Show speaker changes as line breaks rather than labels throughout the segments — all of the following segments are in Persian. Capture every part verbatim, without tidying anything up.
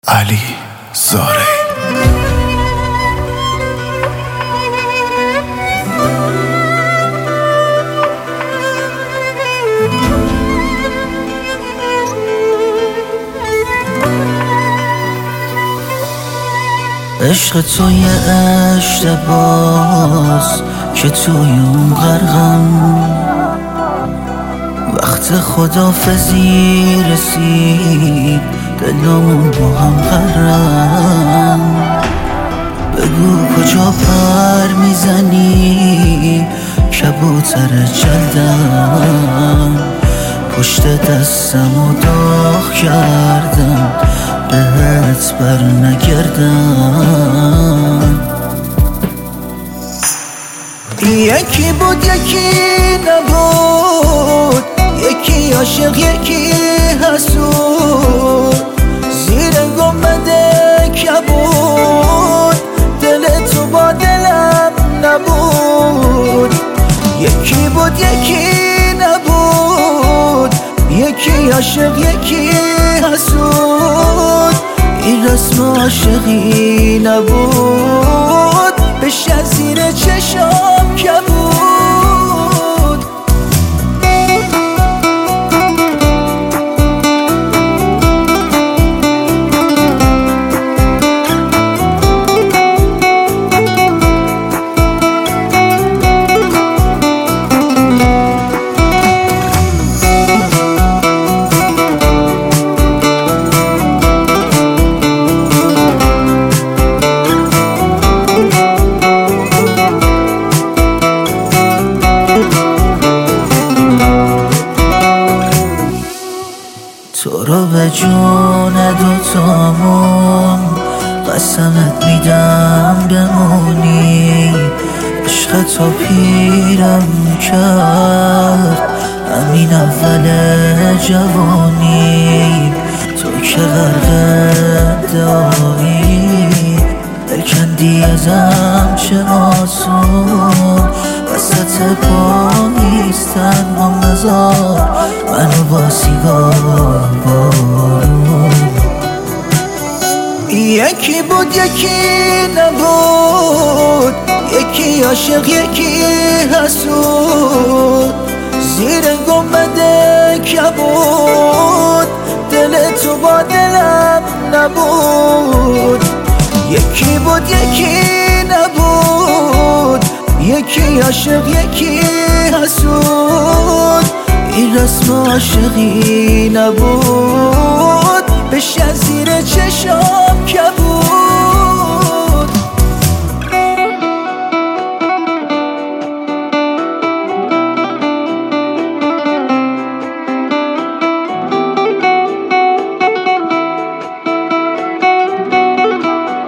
علی زارعی.
عشق تو یه اشتباس که توی اون غرقم، وقت خدافزی رسید دلمون با هم غرقم. بگو کجا پر میزنی کبوتر جلدم، پشت دستم و داغ کردم بهت بر نگردم. یکی بود یکی نبود، یکی عاشق یکی حسود، زیر گنبد کبود دل تو با دلم نبود. یکی بود یکی نبود، یکی عاشق یکی حسود، این رسم عاشقی نبود، بشه زیر چشام کبود. تو رو به جون دوتامون قسمت میدم بمونی، عشق تو پیرم کرد همین اول جوانی. تو که غرق ادعایی دل کندی ازم چه آسون، وسط پا نیستن با نزار منو با سیگار بارون. یکی بود یکی نبود، یکی عاشق یکی حسود، زیر گنبد کبود دل تو با دلم نبود. یکی بود یکی نبود، یکی عاشق یکی حسود، این رسم عاشقی نبود، بشه زیر چشام کبود.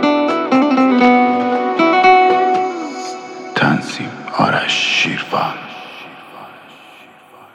تنظیم آرش شیروان.